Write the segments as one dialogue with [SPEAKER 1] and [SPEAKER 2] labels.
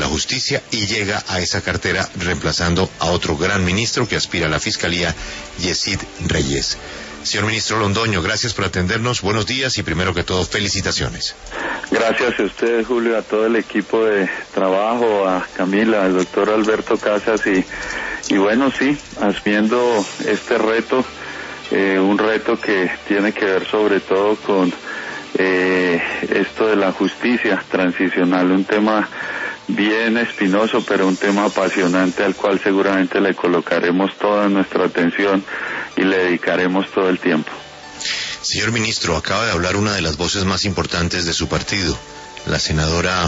[SPEAKER 1] la Justicia y llega a esa cartera reemplazando a otro gran ministro que aspira a la Fiscalía, Yesid Reyes. Señor ministro Londoño, gracias por atendernos, buenos días y primero que todo, felicitaciones.
[SPEAKER 2] Gracias a usted, Julio, a todo el equipo de trabajo, a Camila, al doctor Alberto Casas y bueno, sí, asumiendo este reto, un reto que tiene que ver sobre todo con esto de la justicia transicional, un tema bien espinoso, pero un tema apasionante al cual seguramente le colocaremos toda nuestra atención y le dedicaremos todo el tiempo.
[SPEAKER 1] Señor ministro, acaba de hablar una de las voces más importantes de su partido, la senadora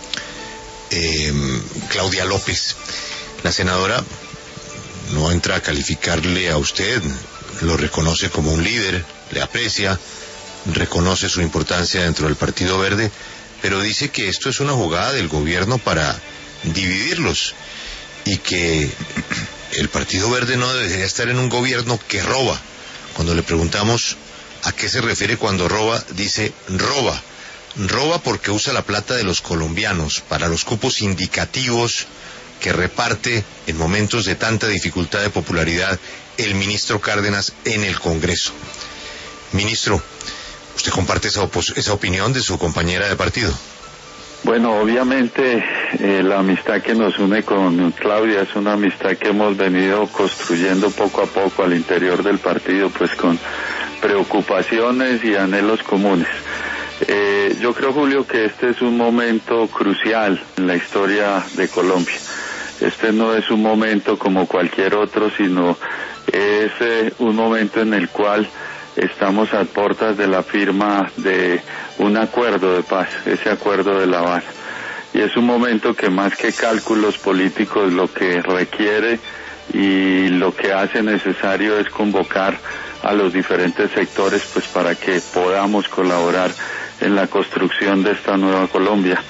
[SPEAKER 1] Claudia López. La senadora no entra a calificarle a usted, lo reconoce como un líder, le aprecia, reconoce su importancia dentro del Partido Verde, pero dice que esto es una jugada del gobierno para dividirlos y que el Partido Verde no debería estar en un gobierno que roba. Cuando le preguntamos a qué se refiere cuando roba, dice roba porque usa la plata de los colombianos para los cupos indicativos que reparte en momentos de tanta dificultad de popularidad el ministro Cárdenas en el Congreso. Ministro, ¿usted comparte esa opinión de su compañera de partido?
[SPEAKER 2] Bueno, obviamente la amistad que nos une con Claudia es una amistad que hemos venido construyendo poco a poco al interior del partido, pues con preocupaciones y anhelos comunes. Yo creo, Julio, que este es un momento crucial en la historia de Colombia. Este no es un momento como cualquier otro, sino es un momento en el cual estamos a puertas de la firma de un acuerdo de paz, ese acuerdo de La Habana. Y es un momento que más que cálculos políticos lo que requiere y lo que hace necesario es convocar a los diferentes sectores pues para que podamos colaborar en la construcción de esta nueva Colombia.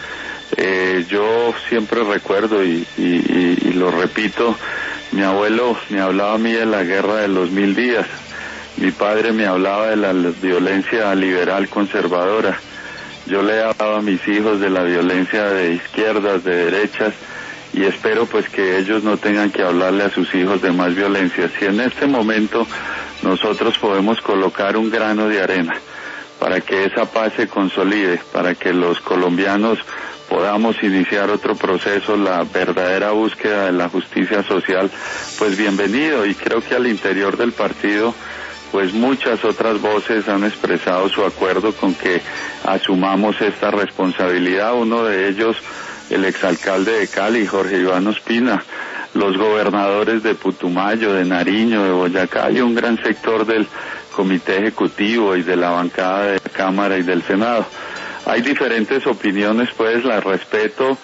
[SPEAKER 2] Yo siempre recuerdo y lo repito, mi abuelo me hablaba a mí de la guerra de los 1000 días. Mi padre me hablaba de la violencia liberal conservadora. Yo le he hablado a mis hijos de la violencia de izquierdas, de derechas, y espero pues que ellos no tengan que hablarle a sus hijos de más violencia. Si en este momento nosotros podemos colocar un grano de arena para que esa paz se consolide, para que los colombianos podamos iniciar otro proceso, la verdadera búsqueda de la justicia social, pues bienvenido. Y creo que al interior del partido pues muchas otras voces han expresado su acuerdo con que asumamos esta responsabilidad. Uno de ellos, el exalcalde de Cali, Jorge Iván Ospina, los gobernadores de Putumayo, de Nariño, de Boyacá, y un gran sector del comité ejecutivo y de la bancada de la Cámara y del Senado. Hay diferentes opiniones, pues las respeto,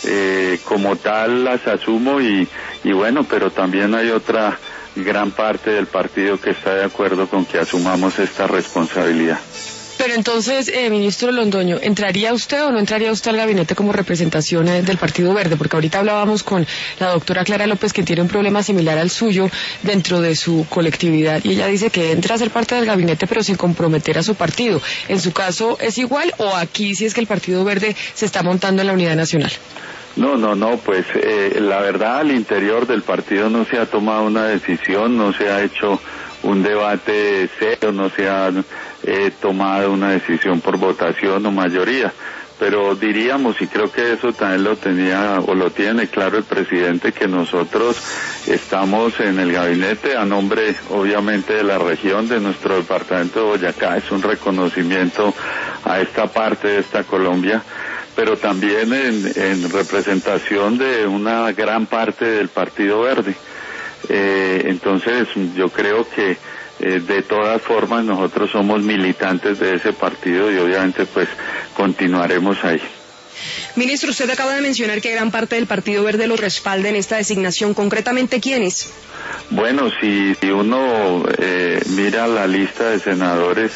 [SPEAKER 2] como tal las asumo y bueno, pero también hay otra gran parte del partido que está de acuerdo con que asumamos esta responsabilidad.
[SPEAKER 3] Pero entonces, ministro Londoño, ¿entraría usted o no entraría usted al gabinete como representación del Partido Verde? Porque ahorita hablábamos con la doctora Clara López, que tiene un problema similar al suyo dentro de su colectividad, y ella dice que entra a ser parte del gabinete pero sin comprometer a su partido. ¿En su caso es igual o aquí sí es que el Partido Verde se está montando en la unidad nacional?
[SPEAKER 2] No, pues la verdad al interior del partido no se ha tomado una decisión, no se ha hecho un debate serio, no se ha tomado una decisión por votación o mayoría, pero diríamos, y creo que eso también lo tenía o lo tiene claro el presidente, que nosotros estamos en el gabinete a nombre obviamente de la región, de nuestro departamento de Boyacá. Es un reconocimiento a esta parte de esta Colombia, pero también en representación de una gran parte del Partido Verde. Entonces yo creo que de todas formas nosotros somos militantes de ese partido y obviamente pues continuaremos ahí.
[SPEAKER 4] Ministro, usted acaba de mencionar que gran parte del Partido Verde lo respalda en esta designación. ¿Concretamente quiénes?
[SPEAKER 2] Bueno, si uno mira la lista de senadores,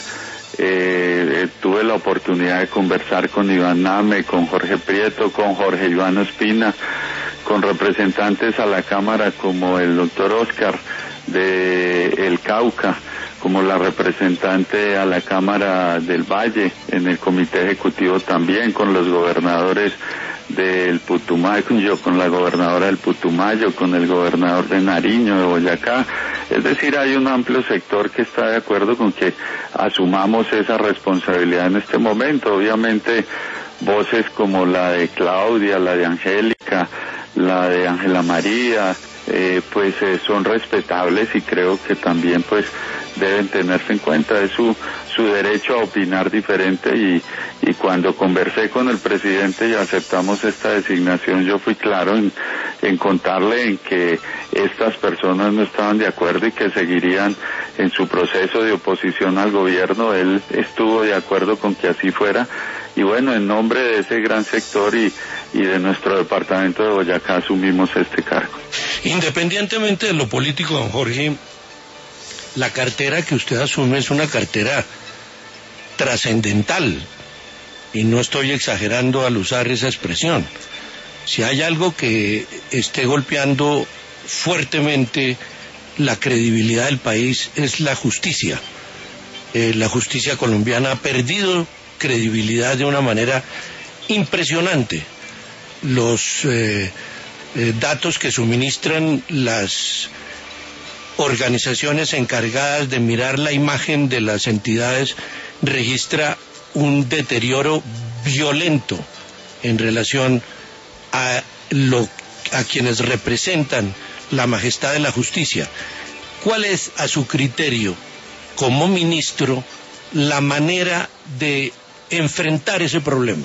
[SPEAKER 2] tuve la oportunidad de conversar con Iván Name, con Jorge Prieto, con Jorge Iván Ospina, con representantes a la Cámara como el doctor Oscar de El Cauca, como la representante a la Cámara del Valle, en el comité ejecutivo también, con los gobernadores del Putumayo, con la gobernadora del Putumayo, con el gobernador de Nariño, de Boyacá. Es decir, hay un amplio sector que está de acuerdo con que asumamos esa responsabilidad en este momento. Obviamente, voces como la de Claudia, la de Angélica, la de Ángela María, son respetables y creo que también pues deben tenerse en cuenta. Es su derecho a opinar diferente y cuando conversé con el presidente y aceptamos esta designación, yo fui claro en contarle en que estas personas no estaban de acuerdo y que seguirían en su proceso de oposición al gobierno. Él estuvo de acuerdo con que así fuera y bueno, en nombre de ese gran sector y de nuestro departamento de Boyacá asumimos este cargo.
[SPEAKER 5] Independientemente de lo político, don Jorge, la cartera que usted asume es una cartera trascendental, y no estoy exagerando al usar esa expresión. Si hay algo que esté golpeando fuertemente la credibilidad del país es la justicia. La justicia colombiana ha perdido credibilidad de una manera impresionante. Los datos que suministran las organizaciones encargadas de mirar la imagen de las entidades registra un deterioro violento en relación a quienes representan la majestad de la justicia. ¿Cuál es, a su criterio, como ministro, la manera de enfrentar ese problema?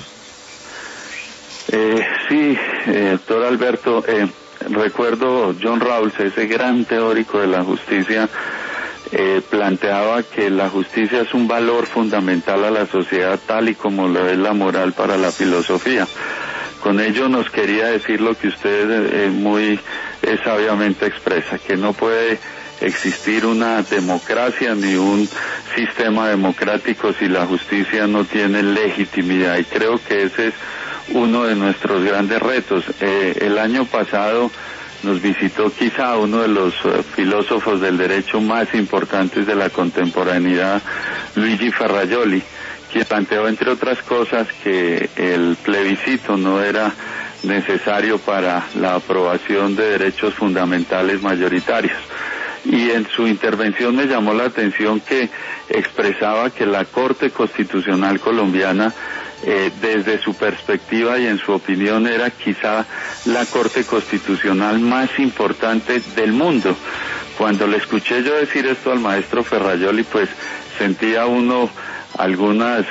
[SPEAKER 2] Sí, doctor Alberto, recuerdo John Rawls, ese gran teórico de la justicia, planteaba que la justicia es un valor fundamental a la sociedad tal y como lo es la moral para la filosofía. Con ello nos quería decir lo que usted muy sabiamente expresa, que no puede existir una democracia ni un sistema democrático si la justicia no tiene legitimidad, y creo que ese es uno de nuestros grandes retos. El año pasado nos visitó quizá uno de los filósofos del derecho más importantes de la contemporaneidad, Luigi Ferrajoli, quien planteó, entre otras cosas, que el plebiscito no era necesario para la aprobación de derechos fundamentales mayoritarios. Y en su intervención me llamó la atención que expresaba que la Corte Constitucional colombiana, desde su perspectiva y en su opinión, era quizá la Corte Constitucional más importante del mundo. Cuando le escuché yo decir esto al maestro Ferrajoli, pues sentía uno algunas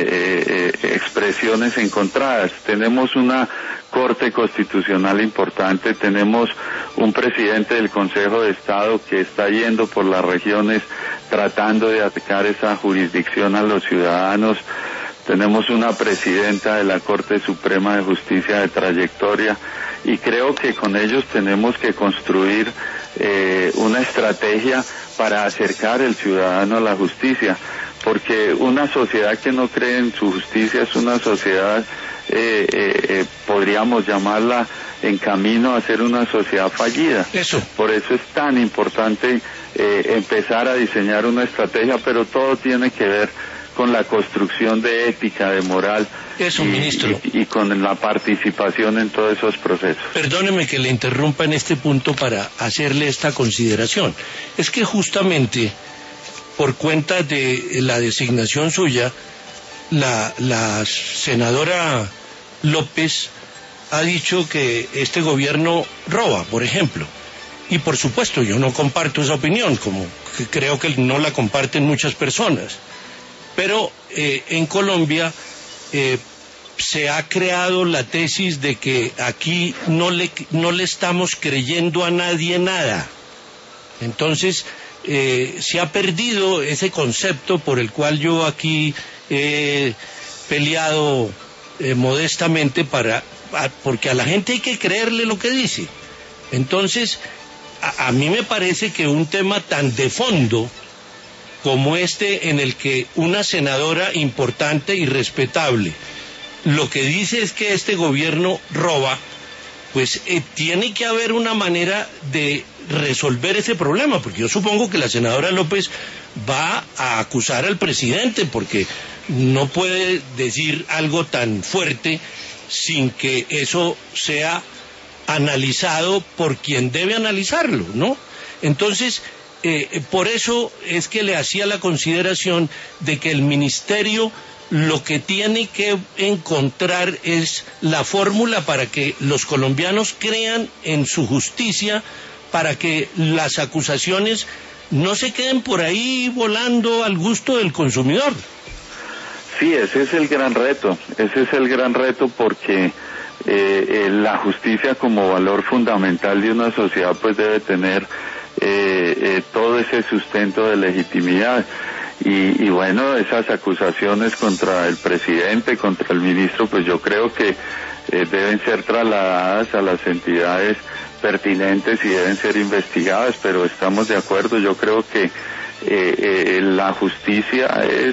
[SPEAKER 2] expresiones encontradas. Tenemos una Corte Constitucional importante, tenemos un presidente del Consejo de Estado que está yendo por las regiones tratando de atacar esa jurisdicción a los ciudadanos, tenemos una presidenta de la Corte Suprema de Justicia de trayectoria, y creo que con ellos tenemos que construir una estrategia para acercar el ciudadano a la justicia, porque una sociedad que no cree en su justicia es una sociedad, podríamos llamarla en camino a ser una sociedad fallida.
[SPEAKER 5] Eso.
[SPEAKER 2] Por eso es tan importante empezar a diseñar una estrategia, pero todo tiene que ver con la construcción de ética, de moral.
[SPEAKER 5] Eso, ministro.
[SPEAKER 2] Y con la participación en todos esos procesos.
[SPEAKER 5] Perdóneme que le interrumpa en este punto para hacerle esta consideración. Es que justamente por cuenta de la designación suya, la senadora López ha dicho que este gobierno roba, por ejemplo. Y por supuesto yo no comparto esa opinión, como que creo que no la comparten muchas personas. Pero en Colombia se ha creado la tesis de que aquí no le estamos creyendo a nadie nada. Entonces se ha perdido ese concepto por el cual yo aquí he peleado modestamente porque a la gente hay que creerle lo que dice. Entonces a mí me parece que un tema tan de fondo como este, en el que una senadora importante y respetable lo que dice es que este gobierno roba, pues tiene que haber una manera de resolver ese problema, porque yo supongo que la senadora López va a acusar al presidente, porque no puede decir algo tan fuerte sin que eso sea analizado por quien debe analizarlo, ¿no? Entonces, por eso es que le hacía la consideración de que el ministerio lo que tiene que encontrar es la fórmula para que los colombianos crean en su justicia, para que las acusaciones no se queden por ahí volando al gusto del consumidor.
[SPEAKER 2] Sí, ese es el gran reto porque la justicia como valor fundamental de una sociedad pues debe tener todo ese sustento de legitimidad. Y bueno, esas acusaciones contra el presidente, contra el ministro, pues yo creo que deben ser trasladadas a las entidades pertinentes y deben ser investigadas, pero estamos de acuerdo. Yo creo que la justicia es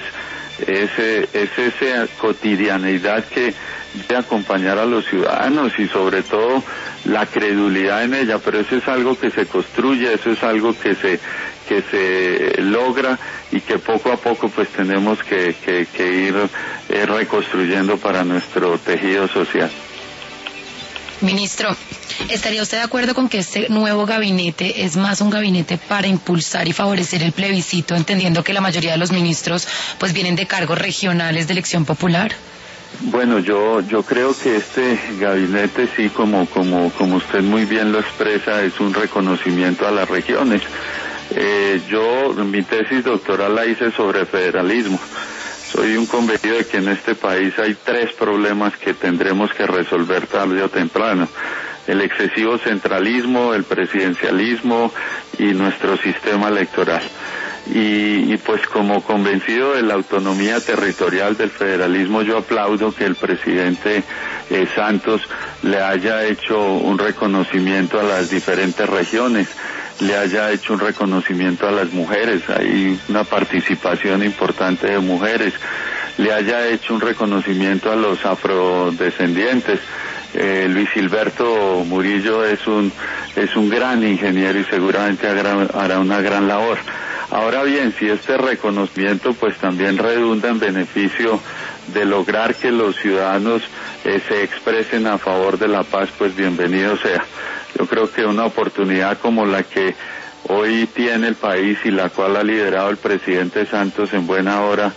[SPEAKER 2] esa cotidianidad que debe acompañar a los ciudadanos y sobre todo la credulidad en ella, pero eso es algo que se construye, eso es algo que se logra y que poco a poco pues tenemos que ir reconstruyendo para nuestro tejido social.
[SPEAKER 6] Ministro, ¿estaría usted de acuerdo con que este nuevo gabinete es más un gabinete para impulsar y favorecer el plebiscito, entendiendo que la mayoría de los ministros pues vienen de cargos regionales de elección popular?
[SPEAKER 2] Bueno, yo creo que este gabinete sí, como usted muy bien lo expresa, es un reconocimiento a las regiones. Yo mi tesis doctoral la hice sobre federalismo. Soy un convencido de que en este país hay 3 problemas que tendremos que resolver tarde o temprano: el excesivo centralismo, el presidencialismo y nuestro sistema electoral. Y pues como convencido de la autonomía territorial del federalismo, yo aplaudo que el presidente Santos le haya hecho un reconocimiento a las diferentes regiones, le haya hecho un reconocimiento a las mujeres, hay una participación importante de mujeres, le haya hecho un reconocimiento a los afrodescendientes. Luis Gilberto Murillo es un gran ingeniero y seguramente hará una gran labor. Ahora bien, si este reconocimiento pues también redunda en beneficio de lograr que los ciudadanos se expresen a favor de la paz, pues bienvenido sea. Yo creo que una oportunidad como la que hoy tiene el país y la cual ha liderado el presidente Santos en buena hora,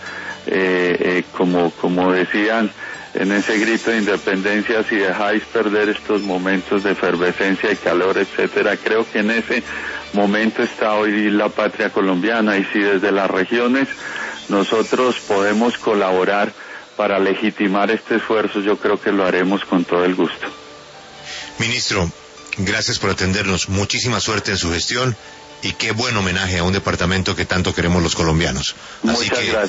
[SPEAKER 2] como decían en ese grito de independencia, si dejáis perder estos momentos de efervescencia y calor, etcétera, creo que en ese momento está hoy la patria colombiana, y si desde las regiones nosotros podemos colaborar para legitimar este esfuerzo, yo creo que lo haremos con todo el gusto.
[SPEAKER 1] Ministro, gracias por atendernos, muchísima suerte en su gestión y qué buen homenaje a un departamento que tanto queremos los colombianos.
[SPEAKER 2] Muchas gracias.